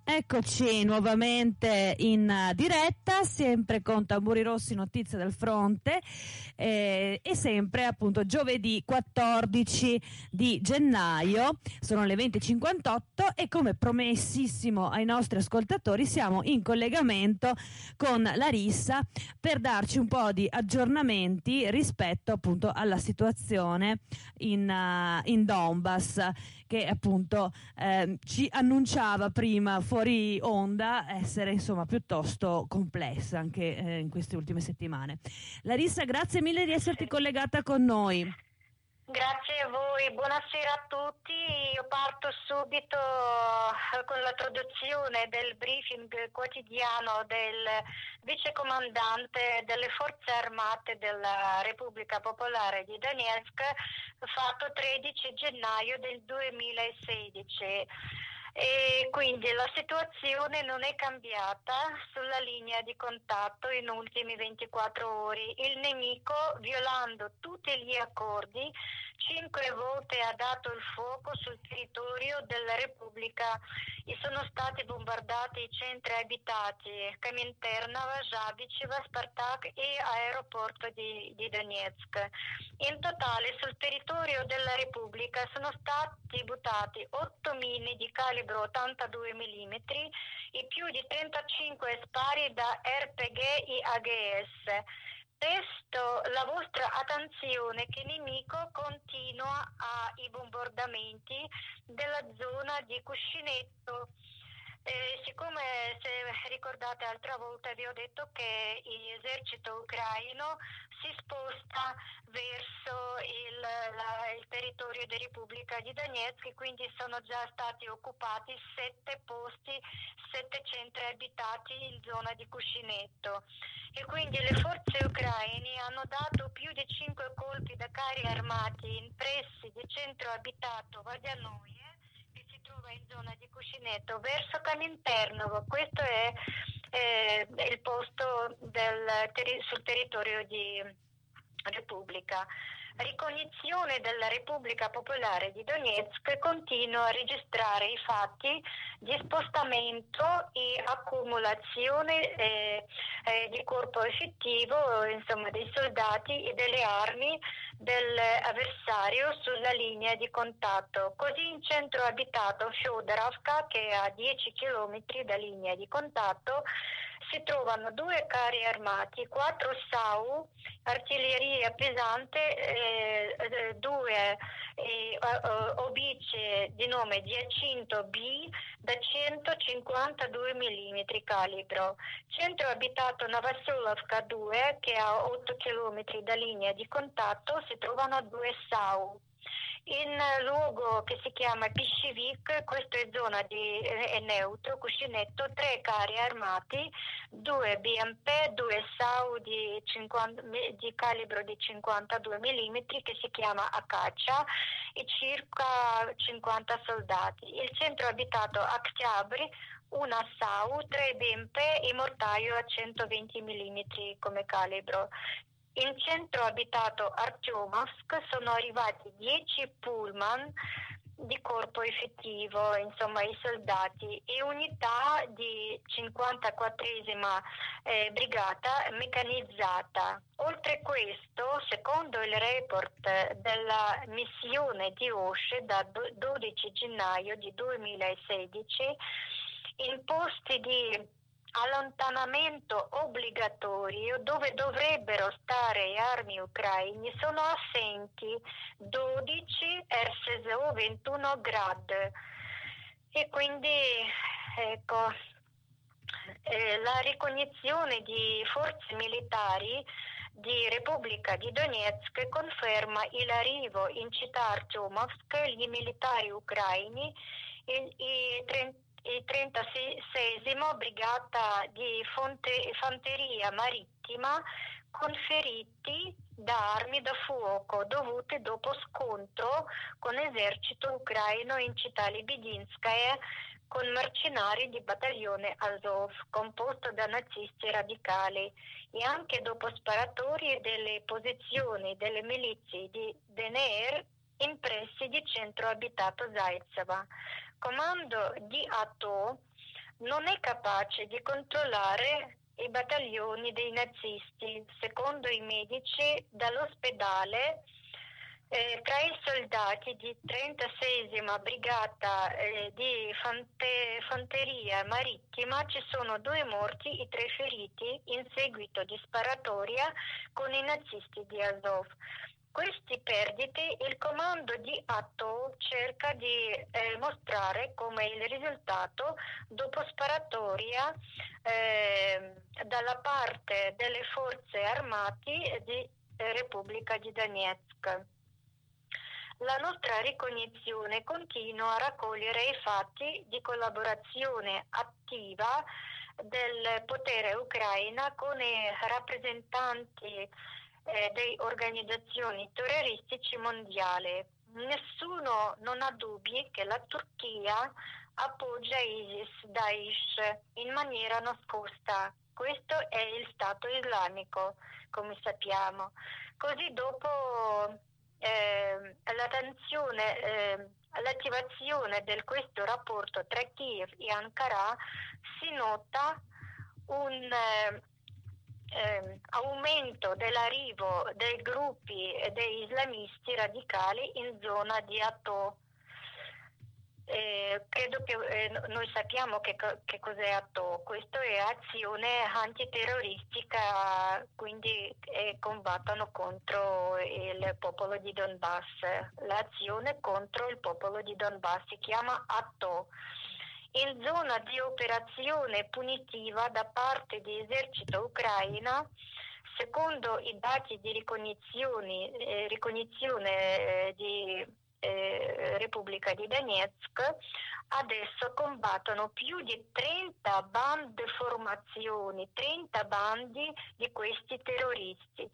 Eccoci nuovamente in diretta, sempre con Tamburi Rossi, notizie del fronte, e sempre appunto giovedì 14 di gennaio, sono le 20:58 e come promessissimo ai nostri ascoltatori siamo in collegamento con Larissa per darci un po' di aggiornamenti rispetto appunto alla situazione in Donbass, che appunto ci annunciava prima fuori onda essere insomma piuttosto complessa anche in queste ultime settimane. Larissa, grazie mille di esserti collegata con noi. Grazie a voi, buonasera a tutti. Io parto subito con la traduzione del briefing quotidiano del vicecomandante delle Forze Armate della Repubblica Popolare di Donetsk, fatto 13 gennaio del 2016. E quindi la situazione non è cambiata sulla linea di contatto in ultimi 24 ore. Il nemico, violando tutti gli accordi, 5 volte ha dato il fuoco sul territorio della Repubblica e sono stati bombardati i centri abitati Kaminternova, Žabičeva, Spartak e aeroporto di Donetsk. In totale sul territorio della Repubblica sono stati buttati 8 mine di calibro 82 mm e più di 35 spari da RPG e AGS. Presto la vostra attenzione che il nemico continua ai bombardamenti della zona di Cuscinetto. Siccome, se ricordate altra volta, vi ho detto che l'esercito ucraino si sposta verso il territorio della Repubblica di Donetsk e quindi sono già stati occupati 7 posti, 7 centri abitati in zona di Cuscinetto. E quindi le forze ucraine hanno dato più di 5 colpi da carri armati in pressi di centro abitato Vadianoye, che si trova in zona di Cuscinetto, verso Kaminternova. Questo è il posto sul territorio di Repubblica. Ricognizione della Repubblica Popolare di Donetsk continua a registrare i fatti di spostamento e accumulazione di corpo effettivo, insomma dei soldati e delle armi dell'avversario sulla linea di contatto. Così in centro abitato Fyodorovka, che è a 10 km da linea di contatto, si trovano 2 carri armati, 4 SAU, artiglieria pesante, 2 obice di nome Giacinto B da 152 mm calibro. Centro abitato Novoselovka 2, che è a 8 km da linea di contatto, si trovano 2 SAU. In luogo che si chiama Piscivik, questa è zona è neutro, Cuscinetto, 3 carri armati, 2 BMP, 2 SAU di calibro di 52 mm che si chiama Acacia e circa 50 soldati. Il centro abitato Oktябрь, una SAU, 3 BMP e mortaio a 120 mm come calibro. In centro abitato Artyomovsk sono arrivati 10 pullman di corpo effettivo, insomma i soldati, e unità di 54esima brigata meccanizzata. Oltre questo, secondo il report della missione di OSCE da 12 gennaio di 2016, in posti di allontanamento obbligatorio dove dovrebbero stare armi ucraine sono assenti 12 RSSO 21 Grad e quindi ecco la ricognizione di forze militari di Repubblica di Donetsk conferma l'arrivo in città Artyomovsk gli militari ucraini e 36esima brigata di fanteria marittima con feriti da armi da fuoco dovute dopo scontro con l'esercito ucraino in città Lebedinskaya con mercenari di battaglione Azov composto da nazisti radicali e anche dopo sparatorie delle posizioni delle milizie di DNR in pressi di centro abitato Zaitseva. Comando di ATO non è capace di controllare i battaglioni dei nazisti. Secondo i medici, dall'ospedale tra i soldati di 36esima brigata di fanteria marittima ci sono 2 morti e 3 feriti in seguito di sparatoria con i nazisti di Azov. Queste perdite il comando di Atto cerca di mostrare come il risultato dopo sparatoria dalla parte delle forze armate di Repubblica di Donetsk. La nostra ricognizione continua a raccogliere i fatti di collaborazione attiva del potere ucraino con i rappresentanti delle organizzazioni terroristiche mondiali. Nessuno non ha dubbi che la Turchia appoggia ISIS-Daesh in maniera nascosta. Questo è il Stato islamico, come sappiamo. Così dopo l'attivazione di questo rapporto tra Kiev e Ankara si nota un aumento dell'arrivo dei gruppi dei islamisti radicali in zona di Atto. Credo che noi sappiamo che cos'è Atto. Questo è azione antiterroristica, quindi combattono contro il popolo di Donbass. L'azione contro il popolo di Donbass si chiama Atto. In zona di operazione punitiva da parte dell'esercito ucraino, secondo i dati di ricognizione di Repubblica di Donetsk, adesso combattono più di 30 formazioni, 30 bandi di questi terroristi.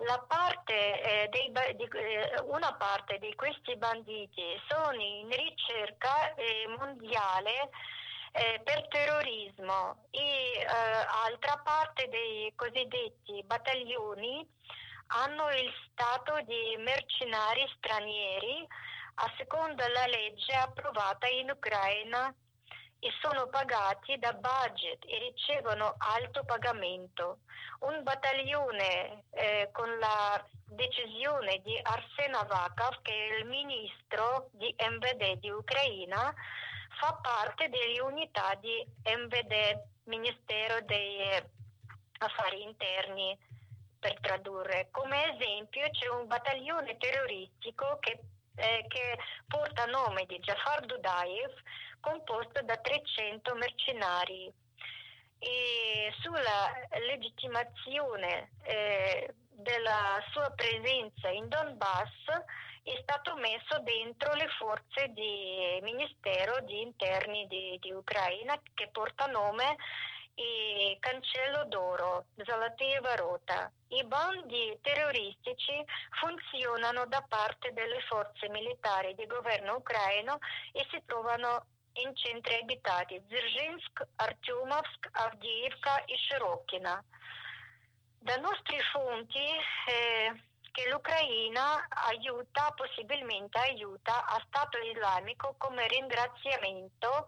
Una parte di questi banditi sono in ricerca mondiale per terrorismo e altra parte dei cosiddetti battaglioni hanno il stato di mercenari stranieri a seconda della legge approvata in Ucraina e sono pagati da budget e ricevono alto pagamento. Un battaglione con la decisione di Arsen Avakov, che è il ministro di MVD di Ucraina, fa parte delle unità di MVD, Ministero dei Affari Interni, per tradurre. Come esempio c'è un battaglione terroristico che porta nome di Jafar Dudaev, composto da 300 mercenari. E sulla legittimazione della sua presenza in Donbass è stato messo dentro le forze di Ministero di Interni di Ucraina, che porta nome Cancello d'Oro, Zolotea Varota. I bandi terroristici funzionano da parte delle forze militari di governo ucraino e si trovano in centri abitati Dzержинsk, Artyomovsk, Avdiivka e Shirokina. Da nostre fonti che l'Ucraina possibilmente aiuta a Stato Islamico come ringraziamento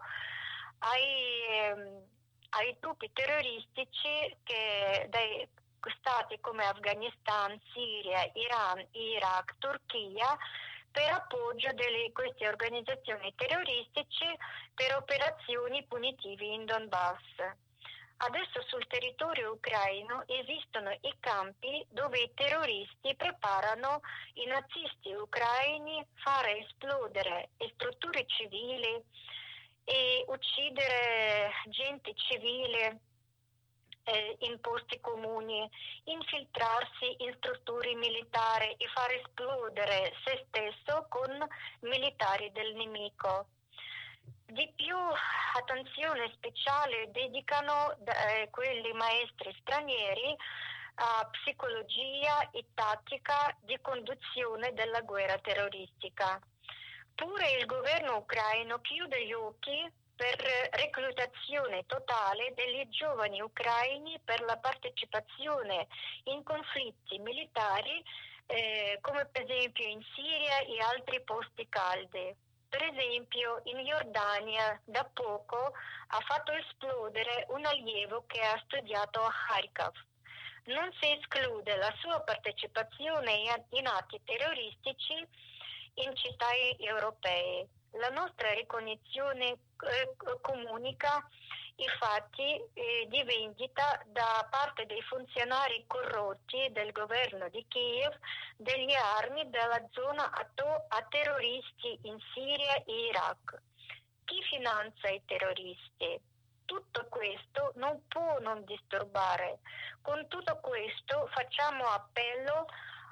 ai gruppi terroristici dai stati come Afghanistan, Siria, Iran, Iraq, Turchia, per appoggio di queste organizzazioni terroristiche per operazioni punitive in Donbass. Adesso sul territorio ucraino esistono i campi dove i terroristi preparano i nazisti ucraini fare esplodere strutture civili e uccidere gente civile in posti comuni, infiltrarsi in strutture militari e far esplodere se stesso con militari del nemico. Di più attenzione speciale dedicano quelli maestri stranieri a psicologia e tattica di conduzione della guerra terroristica. Pure il governo ucraino chiude gli occhi per reclutazione totale degli giovani ucraini per la partecipazione in conflitti militari come per esempio in Siria e altri posti caldi. Per esempio, in Jordania da poco ha fatto esplodere un allievo che ha studiato a Kharkiv. Non si esclude la sua partecipazione in atti terroristici in città europee. La nostra ricognizione comunica i fatti di vendita da parte dei funzionari corrotti del governo di Kiev delle armi della zona a terroristi in Siria e Iraq. Chi finanzia i terroristi? Tutto questo non può non disturbare. Con tutto questo facciamo appello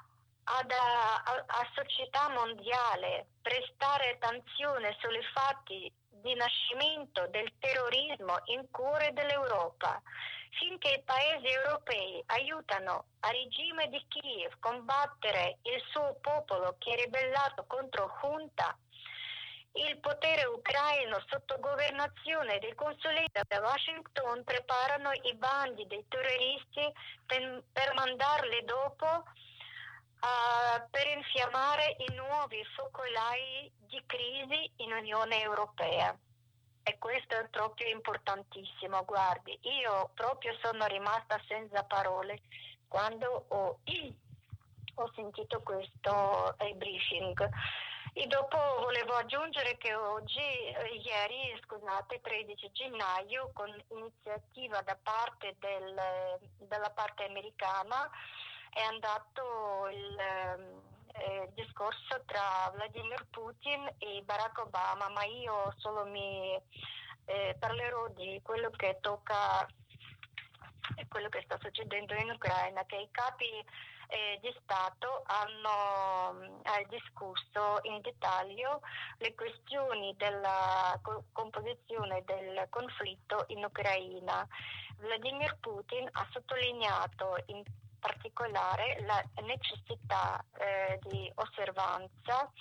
a società mondiale, prestare attenzione sui fatti di nascimento del terrorismo in cuore dell'Europa. Finché i paesi europei aiutano il regime di Kiev a combattere il suo popolo che è ribellato contro Junta, il potere ucraino sotto governazione del consolato da Washington preparano i bandi dei terroristi per mandarli dopo per infiammare i nuovi focolai di crisi in Unione Europea. E questo è proprio importantissimo. Guardi, io proprio sono rimasta senza parole quando ho sentito questo briefing. E dopo volevo aggiungere che ieri, 13 gennaio, con iniziativa da parte della parte americana, è andato il discorso tra Vladimir Putin e Barack Obama, ma io solo parlerò di quello che tocca quello che sta succedendo in Ucraina, che i capi di Stato hanno discusso in dettaglio le questioni della composizione del conflitto in Ucraina. Vladimir Putin ha sottolineato in particolare la necessità di osservanza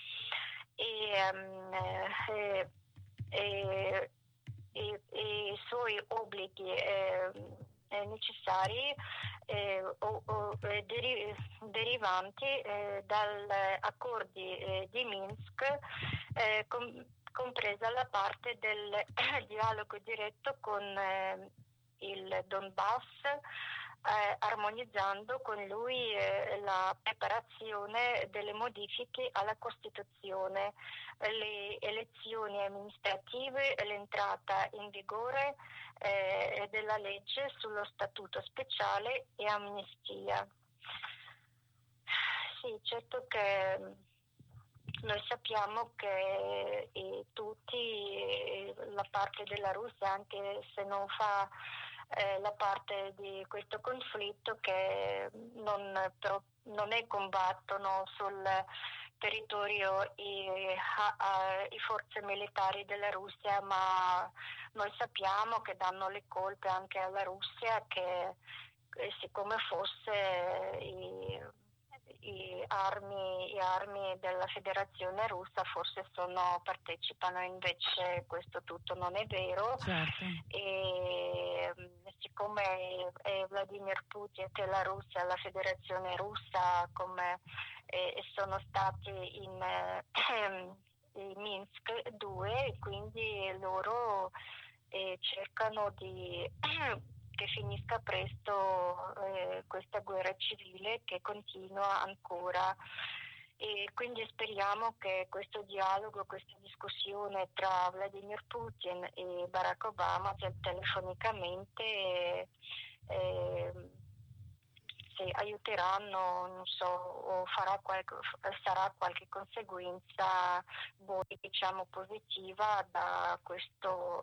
e i suoi obblighi necessari derivanti dagli accordi di Minsk, compresa la parte del dialogo diretto con il Donbass, armonizzando con lui la preparazione delle modifiche alla Costituzione, le elezioni amministrative, l'entrata in vigore della legge sullo statuto speciale e amnistia. Sì, certo che noi sappiamo che tutti, la parte della Russia, anche se non fa la parte di questo conflitto, che non è combattono sul territorio i forze militari della Russia, ma noi sappiamo che danno le colpe anche alla Russia, che siccome fosse i armi della Federazione Russa forse partecipano, invece questo tutto non è vero. Certo. E siccome Vladimir Putin e la Russia, la Federazione Russa, come sono stati in Minsk 2, quindi loro cercano di che finisca presto questa guerra civile che continua ancora. E quindi speriamo che questo dialogo, questa discussione tra Vladimir Putin e Barack Obama telefonicamente se aiuteranno, non so, o sarà qualche conseguenza positiva da questo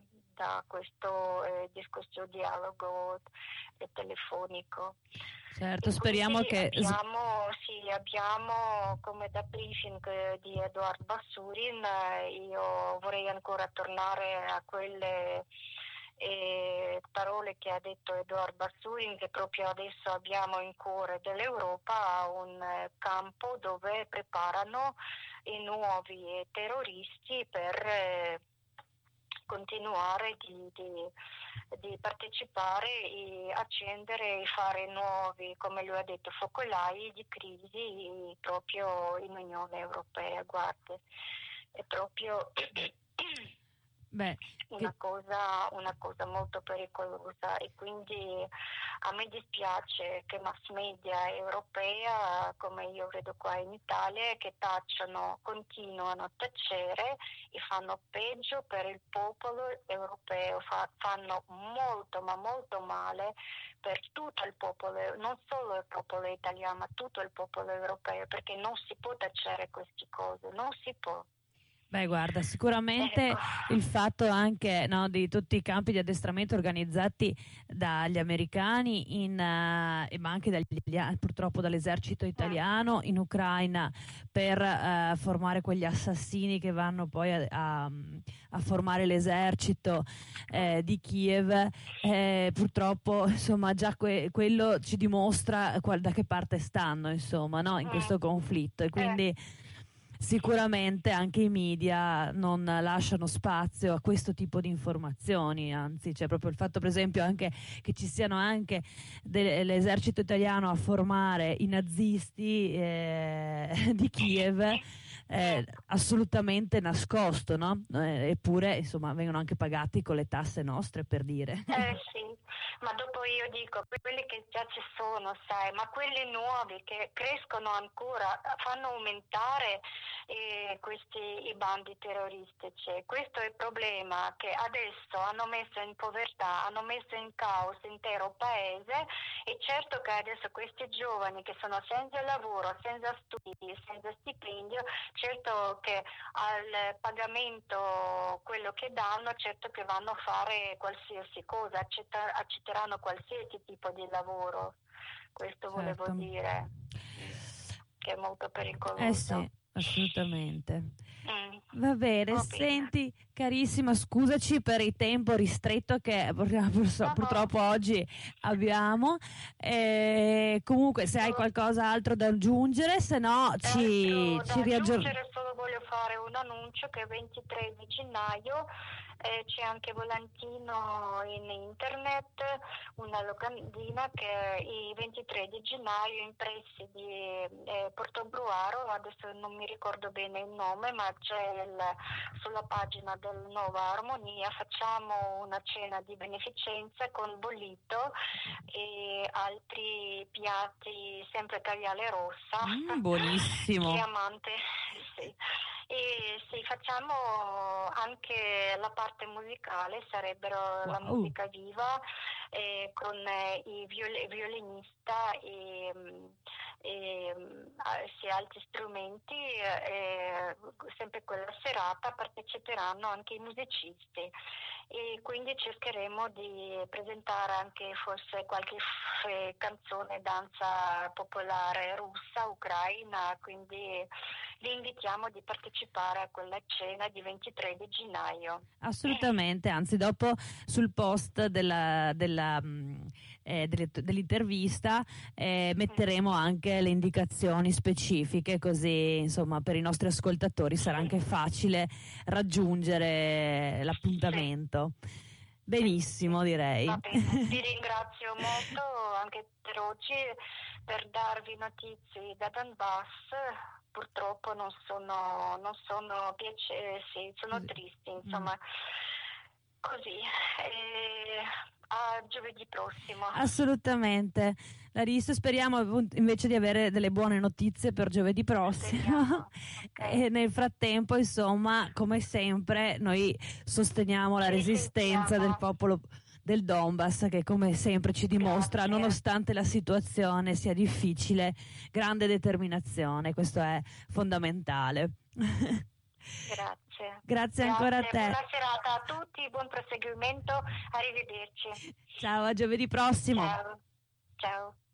discorso dialogo telefonico. Certo, speriamo che abbiamo come da briefing di Edoardo Bassurin. Io vorrei ancora tornare a quelle parole che ha detto Edoardo Bassurin, che proprio adesso abbiamo in cuore dell'Europa un campo dove preparano i nuovi terroristi per continuare di partecipare e accendere e fare nuovi, come lui ha detto, focolai di crisi proprio in Unione Europea. Guardi, è proprio Beh, una cosa molto pericolosa, e quindi a me dispiace che mass media europea, come io vedo qua in Italia, che continuano a tacere e fanno peggio per il popolo europeo, fanno molto ma molto male per tutto il popolo, non solo il popolo italiano, ma tutto il popolo europeo, perché non si può tacere queste cose, non si può. Beh, guarda, sicuramente Ecco. il fatto anche, no, di tutti i campi di addestramento organizzati dagli americani ma anche purtroppo dall'esercito italiano in Ucraina per formare quegli assassini che vanno poi a formare l'esercito di Kiev, purtroppo insomma già quello ci dimostra da che parte stanno, insomma, no, in questo conflitto, e quindi sicuramente anche i media non lasciano spazio a questo tipo di informazioni, anzi c'è proprio il fatto, per esempio, anche che ci siano anche l'esercito italiano a formare i nazisti di Kiev, assolutamente nascosto, no? Eppure insomma vengono anche pagati con le tasse nostre, per dire. Sì, ma dopo io dico, quelli che già ci sono, sai, ma quelli nuovi che crescono ancora, fanno aumentare i bandi terroristici. Questo è il problema, che adesso hanno messo in povertà, hanno messo in caos l'intero paese, e certo che adesso questi giovani che sono senza lavoro, senza studi, senza stipendio, certo che al pagamento quello che danno, certo che vanno a fare qualsiasi cosa, accetteranno qualsiasi tipo di lavoro. Questo volevo Certo. dire, che è molto pericoloso. Eh sì, assolutamente. Va Va bene, bene. senti carissima, scusaci per il tempo ristretto che purtroppo oggi abbiamo. Comunque se hai qualcos'altro da aggiungere, se no ci Da riaggiorniamo. aggiungere solo voglio fare un annuncio che il 23 di gennaio c'è anche volantino in internet, una locandina che il 23 di gennaio in pressi di Portogruaro, adesso non mi ricordo bene il nome, ma c'è sulla pagina del Nuova Armonia, facciamo una cena di beneficenza con bollito e altri piatti, sempre caviale rossa, Buonissimo. chiamante, sì. E sì, facciamo anche la parte musicale, sarebbero la Wow. musica viva con i violinista e sì, altri strumenti, sempre quella serata parteciperanno anche i musicisti, e quindi cercheremo di presentare anche forse qualche canzone, danza popolare russa, ucraina, quindi vi invitiamo di partecipare a quella cena di 23 di gennaio. Assolutamente, anzi dopo sul post dell'intervista metteremo anche le indicazioni specifiche, così insomma per i nostri ascoltatori sarà anche facile raggiungere l'appuntamento. Benissimo, direi. Va bene, vi ringrazio molto anche per oggi, per darvi notizie da Donbass. Purtroppo non sono piacevoli, sì, sono tristi, insomma, così. A giovedì prossimo. Assolutamente. Larissa, speriamo invece di avere delle buone notizie per giovedì prossimo. Okay. E nel frattempo, insomma, come sempre, noi sosteniamo la resistenza del popolo del Donbass, che come sempre ci dimostra, nonostante la situazione sia difficile, grande determinazione. Questo è fondamentale. Grazie. Grazie ancora a te. Buona serata a tutti, buon proseguimento, arrivederci. Ciao, a giovedì prossimo. Ciao. Ciao.